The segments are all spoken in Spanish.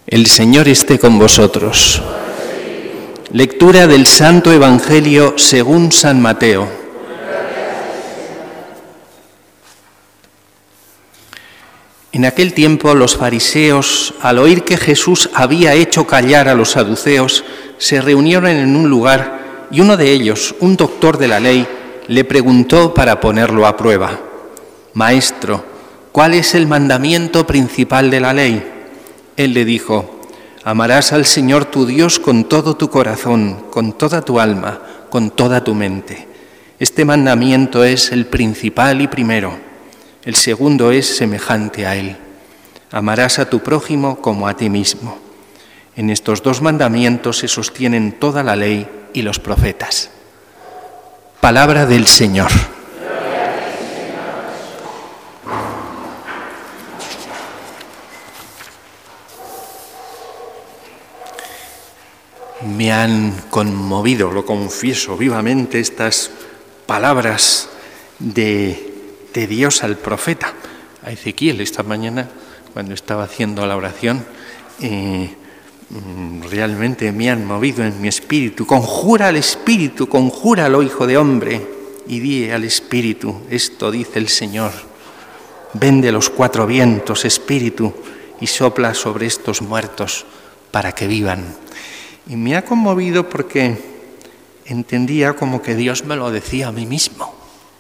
El Señor esté con vosotros. Lectura del Santo Evangelio según San Mateo. En aquel tiempo los fariseos, al oír que Jesús había hecho callar a los saduceos, se reunieron en un lugar y uno de ellos, un doctor de la ley, le preguntó para ponerlo a prueba: «Maestro, ¿cuál es el mandamiento principal de la ley?». Él le dijo: «Amarás al Señor tu Dios con todo tu corazón, con toda tu alma, con toda tu mente. Este mandamiento es el principal y primero. El segundo es semejante a él: amarás a tu prójimo como a ti mismo. En estos dos mandamientos se sostienen toda la ley y los profetas». Palabra del Señor. Me han conmovido, lo confieso vivamente, estas palabras de Dios al profeta. A Ezequiel esta mañana, cuando estaba haciendo la oración, realmente me han movido en mi espíritu. Conjura al espíritu, conjúralo, hijo de hombre, y di al espíritu: esto dice el Señor. Ven de los cuatro vientos, espíritu, y sopla sobre estos muertos para que vivan. Y me ha conmovido porque entendía como que Dios me lo decía a mí mismo.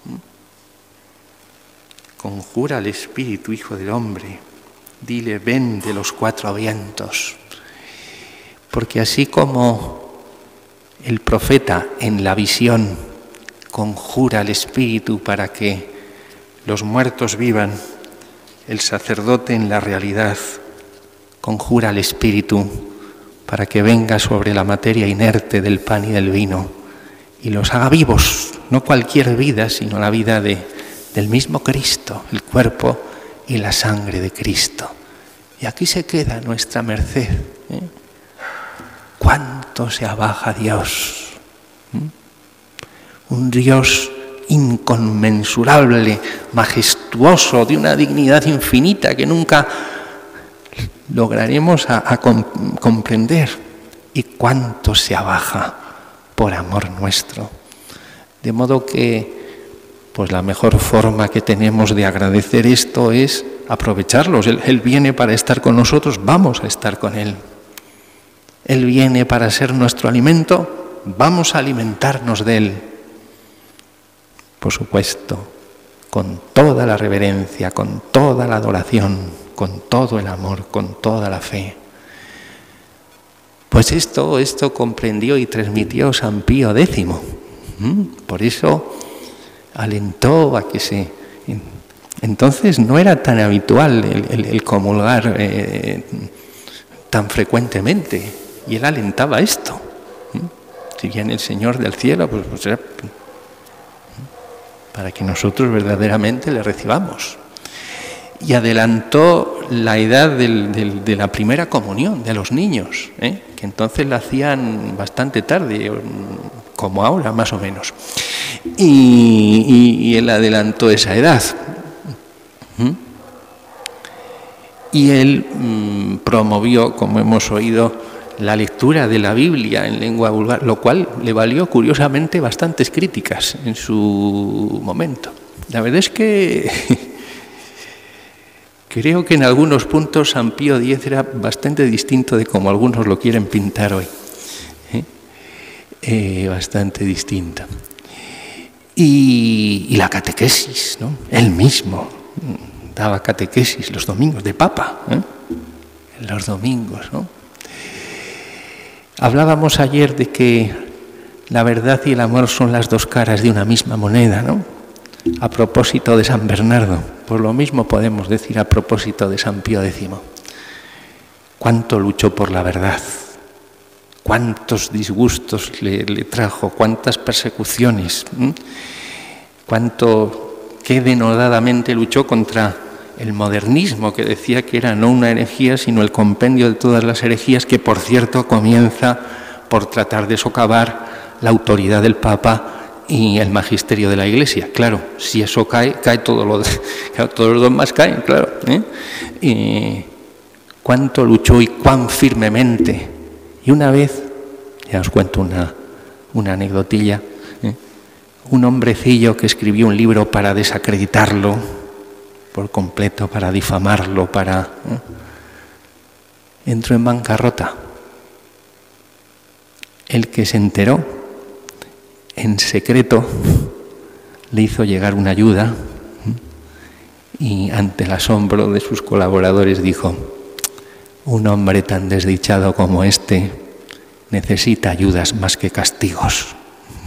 Conjura al espíritu, hijo del hombre, dile: ven de los cuatro vientos. Porque así como el profeta en la visión conjura al espíritu para que los muertos vivan, el sacerdote en la realidad conjura al espíritu para que venga sobre la materia inerte del pan y del vino y los haga vivos, no cualquier vida, sino la vida del mismo Cristo, el cuerpo y la sangre de Cristo. Y aquí se queda nuestra merced. ¿Cuánto se abaja Dios? Un Dios inconmensurable, majestuoso, de una dignidad infinita que nunca lograremos a comprender. Y cuánto se abaja por amor nuestro. De modo que pues la mejor forma que tenemos de agradecer esto es aprovecharlos. Él viene para estar con nosotros, vamos a estar con Él. Él viene para ser nuestro alimento, vamos a alimentarnos de Él. Por supuesto, con toda la reverencia, con toda la adoración, con todo el amor, con toda la fe. Pues esto comprendió y transmitió San Pío X. Por eso alentó a que se... Entonces no era tan habitual el comulgar tan frecuentemente, y él alentaba esto. Si viene el Señor del cielo, pues era para que nosotros verdaderamente le recibamos. Y adelantó la edad de la primera comunión de los niños, que entonces la hacían bastante tarde, como ahora más o menos. Y él adelantó esa edad. Y él promovió, como hemos oído, la lectura de la Biblia en lengua vulgar, lo cual le valió curiosamente bastantes críticas en su momento. La verdad es que creo que en algunos puntos San Pío X era bastante distinto de como algunos lo quieren pintar hoy. Bastante distinto. Y la catequesis, ¿no? Él mismo daba catequesis los domingos de Papa, los domingos, ¿no? Hablábamos ayer de que la verdad y el amor son las dos caras de una misma moneda, ¿no? A propósito de San Bernardo, pues lo mismo podemos decir a propósito de San Pío X. Cuánto luchó por la verdad, cuántos disgustos le trajo, cuántas persecuciones, qué denodadamente luchó contra el modernismo, que decía que era no una herejía, sino el compendio de todas las herejías, que por cierto comienza por tratar de socavar la autoridad del Papa y el magisterio de la Iglesia. Claro, si eso cae todo todos los demás caen, claro. cuánto luchó y cuán firmemente. Y una vez, ya os cuento una anecdotilla, un hombrecillo que escribió un libro para desacreditarlo por completo, para difamarlo, entró en bancarrota. El que se enteró, en secreto, le hizo llegar una ayuda y ante el asombro de sus colaboradores dijo: un hombre tan desdichado como este necesita ayudas más que castigos.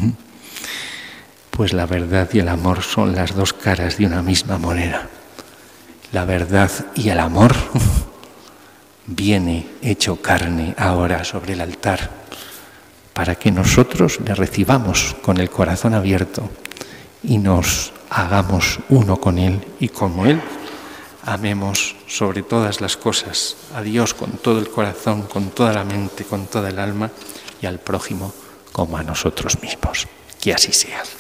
Pues la verdad y el amor son las dos caras de una misma moneda. La verdad y el amor viene hecho carne ahora sobre el altar para que nosotros le recibamos con el corazón abierto y nos hagamos uno con Él, y como Él amemos sobre todas las cosas a Dios con todo el corazón, con toda la mente, con toda el alma, y al prójimo como a nosotros mismos. Que así sea.